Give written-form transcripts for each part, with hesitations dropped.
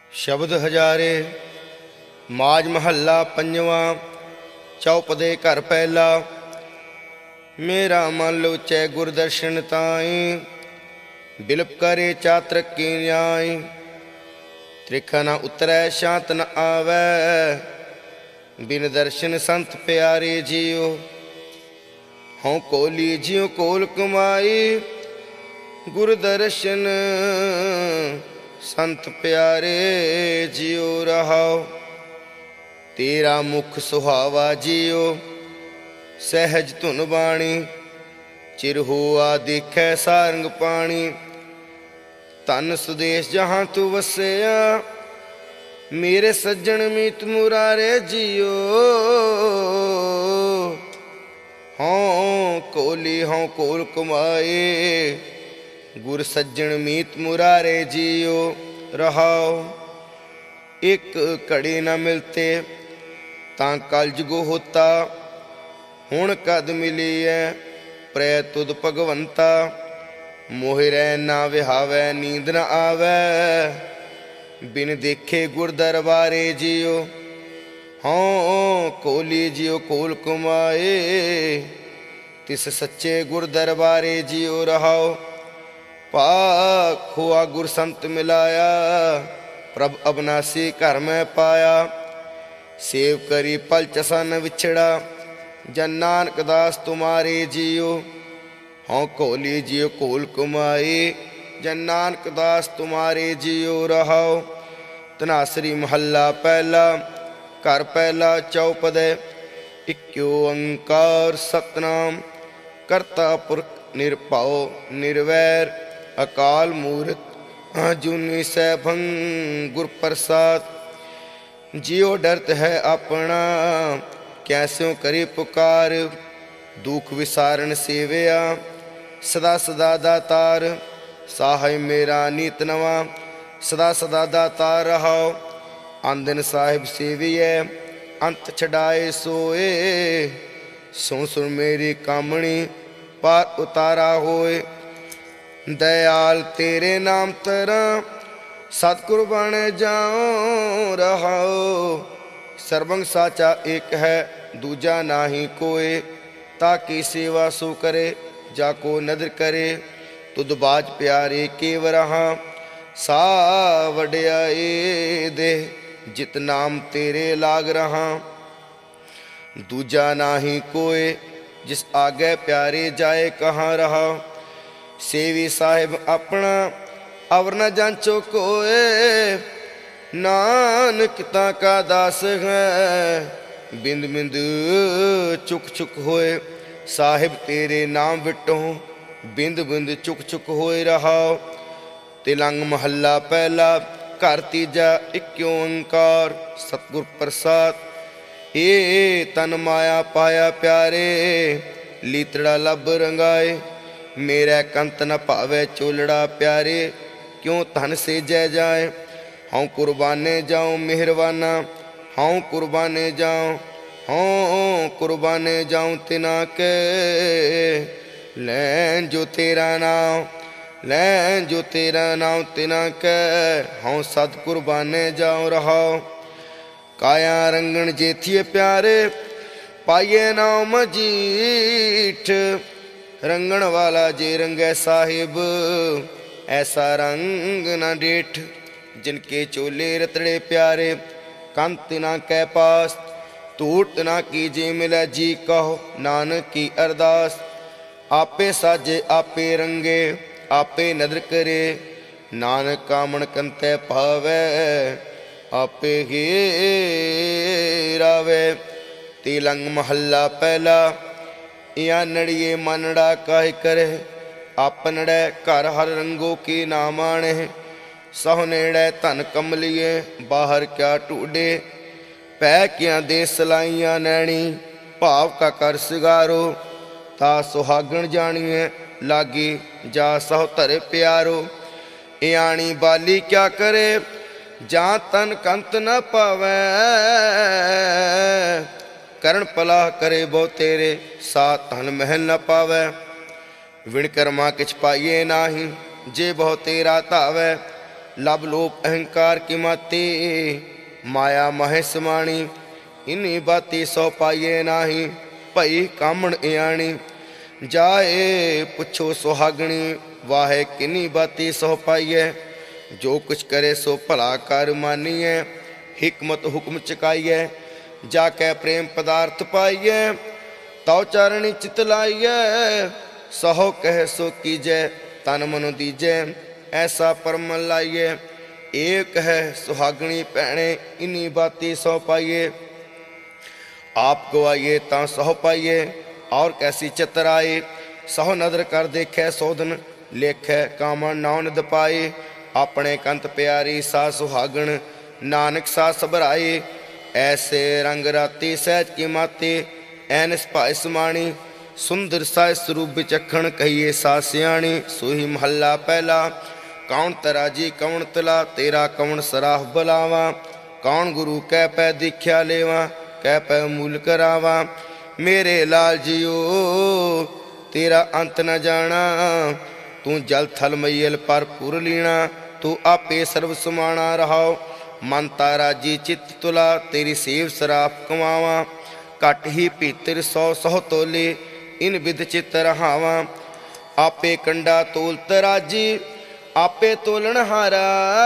शब्द हजारे माज महला पंजवा चौपदे घर पहला। मेरा मन लोचै गुरदर्शन ताई बिलप करे चातरक की न्याय। त्रिखा न उतरै शांत न आवै बिन दर्शन संत प्यारे जियो। हों कोली जियो कोल कमाई गुरदर्शन संत प्यारे जियो रहाओ। तेरा मुख सुहावा जियो सहज धुन बाणी। चिर हुआ देखै सारंग पानी। धन सुदेश जहाँ तू वसया मेरे सज्जन मीत मुरारे जियो। हों कोली हों कोल कमाए गुर सज्जन मीत मुरारे जियो रहाओ। एक घड़ी न मिलते तां कलजुग होता। हुण कद मिली है प्रै तुद भगवंता। मोह रह ना विहावै नींद न आवै बिन देखे गुर दरबारे जियो। हों कोली जियो कोल कमाए तिस सच्चे गुर दरबारे जियो रहाओ। पाक हुआ गुर संत मिलाया प्रभ अविनाशी घर में पाया। सेव करी पल चसा न विछड़ा जन नानक दास तुम्हारे जियो। हों कोली जियो कोल कुमाई जन नानक दास तुम्हारे जियो रहाओ। धनासरी महला पहला घर पहला चौपदे। इक्यो ओंकार सतनाम करता पुरख निरभउ निर्वैर। अकाल मूरत अजूनी सैभं गुर प्रसाद। जियो डरत है अपना कैस्यों करे पुकार। दुख विसारण सेवया सदा सदा दातार। साहिब मेरा नीत नवा सदा सदा दातार रहाओ। आंदन साहिब सेविए अंत छड़ाए सोए। सुन सुन मेरी कामणी पार उतारा होए। दयाल तेरे नाम तरा सतगुरु बन जाओ रहाओ। सर्वंग साचा एक है दूजा नाही कोय। ताकि सेवा सो करे जाको नदर करे। तुद बाज प्यारे केव रहा सा वड्याई दे। जित नाम तेरे लाग रहा दूजा नाही कोय। जिस आगे प्यारे जाए कहाँ रहा। सेवी साहिब अपना अवर न जांचो कोए। नानक का दास है बिंद बिंद चुक चुक होए। साहिब तेरे नाम विटों बिंद बिंद चुक चुक होए रहाओ। तिलंग महला पहला घर तीजा। इक्यो ओंकार सतगुर प्रसाद। ए तन माया पाया प्यारे लीतड़ा लब रंगाए। मेरा कंत न भावे चोलड़ा प्यारे क्यों धन से जय जाए। हाँ कुर्बाने जाऊँ मेहरबाना हाँ कुर्बाने जाऊँ। हाँ कुर्बाने जाऊँ तिना के लैन जो तेरा नाम लैन जो तेरा नाम तिना के। हाँ सद कुर्बाने जाऊँ रहाओ। काया रंगन जेथिए प्यारे पाइए नाम मजीठ। रंगण वाला जे रंगै साहिब ऐसा रंग न डेठ। जिनके चोले रतड़े प्यारे कंत ना कै पास। टूट ना कीजे मिलै जी कहो नानक की अरदास। आपे साजे आपे रंगे आपे नदर करे। नानक कामण कंतै पावै आपे ही रावे। तिलंग महला पहला। या नड़िए मनड़ा काहे करे आपनड़े घर हर रंगों की नामाणे। सह नेड़े धन कमलिए बाहर क्या टूडे। पै क्या दे सलाइया नैणी भाव का कर सिगारो। ता सुहागण जानिए लागी जा सह धरे प्यारो। यानी बाली क्या करे जा तन कंत न पावै। करण पलाह करे बहु तेरे साथ धन महल न पावै। विण कर्मा किछ पाइए नाही जे बहु तेरा धावै। लब लोप अहंकार की माते, माया मह समाणी। इन्हीं बाती सौ पाइए नाही, भई कामण इयाणी। जाए पुछो सुहागणी, वाहे किन्नी बाती सौ पाइए। जो कुछ करे सो भला कर मानिए, हिकमत हुक्म चकाइए। जाके प्रेम पदार्थ पाइए, तौ चरणी चित लाइए। सहो कह सो कीजै, तन मन दीजै, ऐसा परम लाइए। एक है सुहागणी भैणे, इन्नी बाती सौ पाइए। आप गवाइए ता सहो पाइए, और कैसी चित आए। सहो नदर कर देखे सोधन, लेखे कामन नाउ निद पाए। अपने कंत प्यारी सा सुहागण, नानक सा सबराए। ऐसे रंग राती सहज की माते, ऐनस भाई समाणी। सुंदर सा स्वरूप विचखण, कहिए सा सियाणी। सोही महला पहला, कौन तराजी कौन तला, तेरा कौन सराह बुलावा। कौन गुरु कह पै दीख्या लेवा, कह पै मूल करावा। मेरे लाल जियो तेरा अंत न जाना, तू जल थल मैयल पर पुर लीना। तू आपे सर्व समाना रहाओ, मन तारा जी चित तुला। तेरी सेव सराप कमावा, घट ही भीतर सौ सौ तोले। इन विध चित रहावा, आपे कंडा तोल तराजी। आपे तोलन हारा,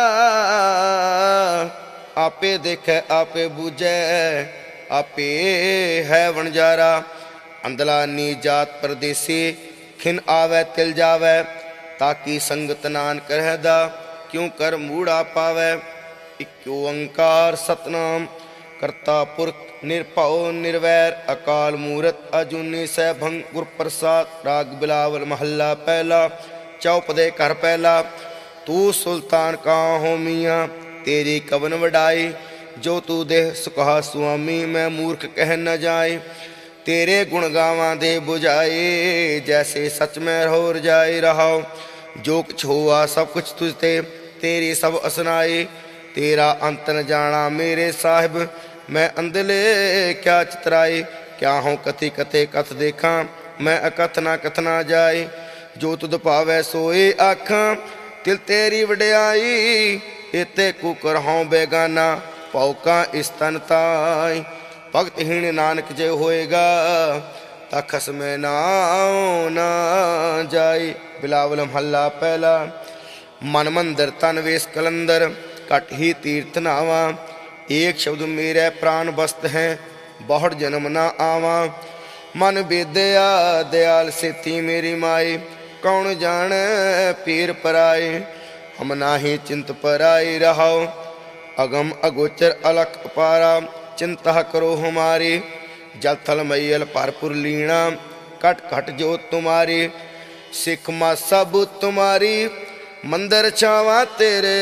आपे देखे आपे बूझे। आपे है वणजारा, अंदला नी जात परदेसी। खिन आवे तिल जावे, ताकि संगत नानक रहदा। क्यों कर मूड़ा पावे, इक ओंकार सतनाम। करता पुरख निरभव निर्वैर, अकाल मूरत अजूनी सैभंग। गुर प्रसाद राग बिलावल महला पहला, चौपदे घर पहला। तू सुल्तान का हो मियाँ, तेरी कवन वडाई। जो तू देह सुखा स्वामी, मैं मूर्ख कह न जाए। तेरे गुण गावां दे बुझाए, जैसे सच में हो जाए रहाओ। जो कुछ हुआ सब कुछ तुझते, तेरी सब असनाए। तेरा अंत न जाना मेरे साहिब, मैं अंधले क्या चितराए। क्या हो कथि कथे कथ देखा, मैं अकथ ना कथना जाए। जो तुद पावै सोए आखां, तिल तेरी वड्याई। इते कुकर हों बेगाना, पौका इस तन ताई। भगतहीन नानक जे होएगा, तखस में नाओ ना जाए। बिलावल महला पहला। मन मंदिर तन वेश कलंदर, घट ही तीर्थ नावा। एक शब्द मेरे प्राण बस्त हैं, बहुत जन्म ना आवा। मन बेदया दयाल सेती मेरी माए, कौन जान पीर पराए। हम नाही चिंत पराई रहाओ, अगम अगोचर अलख अपारा। चिंता करो हमारी, जल थल मैयल भरपुर लीना। कट कट जो तुम्हारी, सिख मा सब तुम्हारी। मंदिर छावा तेरे,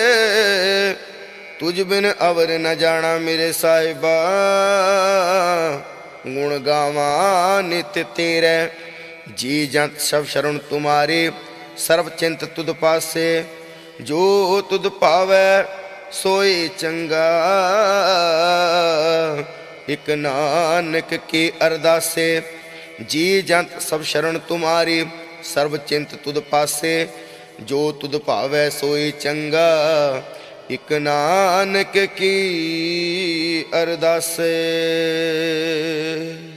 तुझ बिन अवर न जाना मेरे साहिबा। गुण गावा नित तेरे, जी जंत सब शरण तुम्हारी। सर्व चिंत तुद पासे, जो तुद पावै सोई चंगा। इक नानक की अरदासे, जी जंत सब शरण तुम्हारी। सर्व चिंत तुद पासे, जो तुद भावै सोई चंगा। इक नानक की अरदासे।